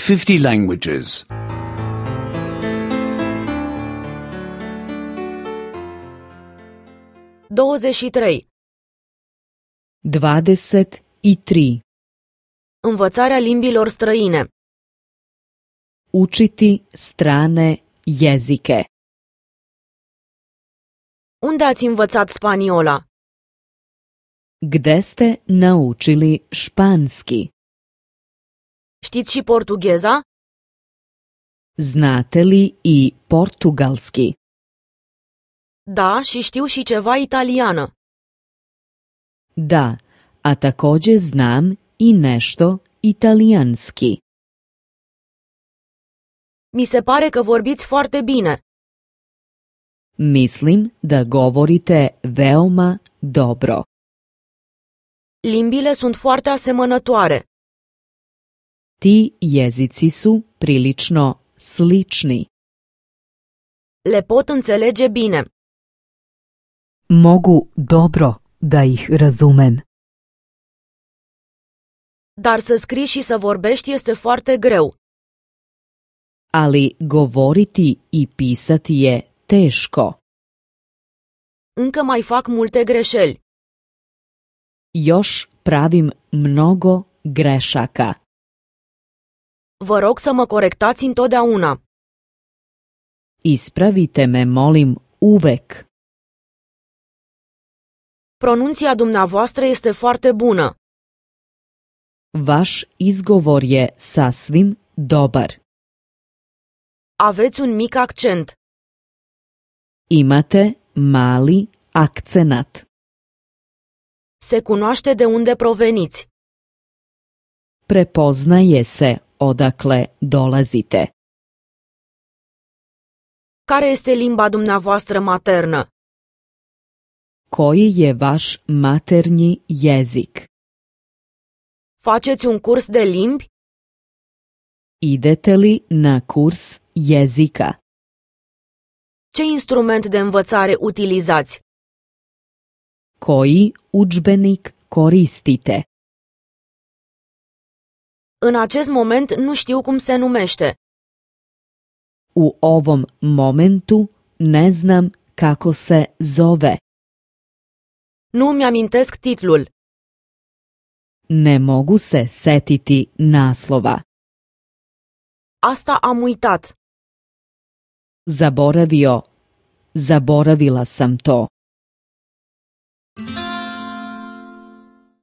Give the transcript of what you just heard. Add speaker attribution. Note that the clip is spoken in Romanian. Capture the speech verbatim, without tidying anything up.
Speaker 1: fifty languages.
Speaker 2: douăzeci și trei.
Speaker 3: dvadeset i tri.
Speaker 2: Învățarea limbilor străine.
Speaker 3: Učiti strane jezike.
Speaker 2: Unde ați învățat spaniola?
Speaker 3: Gde ste naučili španski?
Speaker 2: Știți și portugheza?
Speaker 3: Znate li i portugalski?
Speaker 2: Da, și știu și ceva italiană.
Speaker 3: Da, a također znam i nešto italijanski.
Speaker 2: Mi se pare că vorbiți foarte bine.
Speaker 3: Mislim da govorite veoma dobro.
Speaker 2: Limbile sunt foarte asemănătoare.
Speaker 3: Ti jezici su prilično slični.
Speaker 2: Le pot înțelege bine.
Speaker 3: Mogu dobro da ih razumem.
Speaker 2: Dar să scrii și să vorbești este foarte greu.
Speaker 3: Ali govoriti i pisati je teško.
Speaker 2: Încă mai fac multe greșeli.
Speaker 3: Još pravim mnogo grešaka.
Speaker 2: Vă rog să mă corectați întotdeauna.
Speaker 3: Ispravite me, molim, uvek.
Speaker 2: Pronunția dumneavoastră este foarte bună.
Speaker 3: Vaš izgovor je sasvim dobar.
Speaker 2: Aveți un mic accent.
Speaker 3: Imate mali akcenat.
Speaker 2: Se cunoaște de unde proveniți.
Speaker 3: Prepoznaje se odakle dolazite.
Speaker 2: Care este limba dumneavoastră maternă?
Speaker 3: Koji je vaš maternji jezik?
Speaker 2: Faceți un curs de limbi?
Speaker 3: Idete li na kurs jezika?
Speaker 2: Ce instrument de învățare utilizați?
Speaker 3: Koji udžbenik koristite?
Speaker 2: În acest moment nu știu cum se numește.
Speaker 3: U ovom momentu ne znam kako se zove.
Speaker 2: Nu mi amintesc titlul.
Speaker 3: Ne mogu se setiti naslova.
Speaker 2: Asta am uitat.
Speaker 3: Zaboravio. Zaboravila sam to.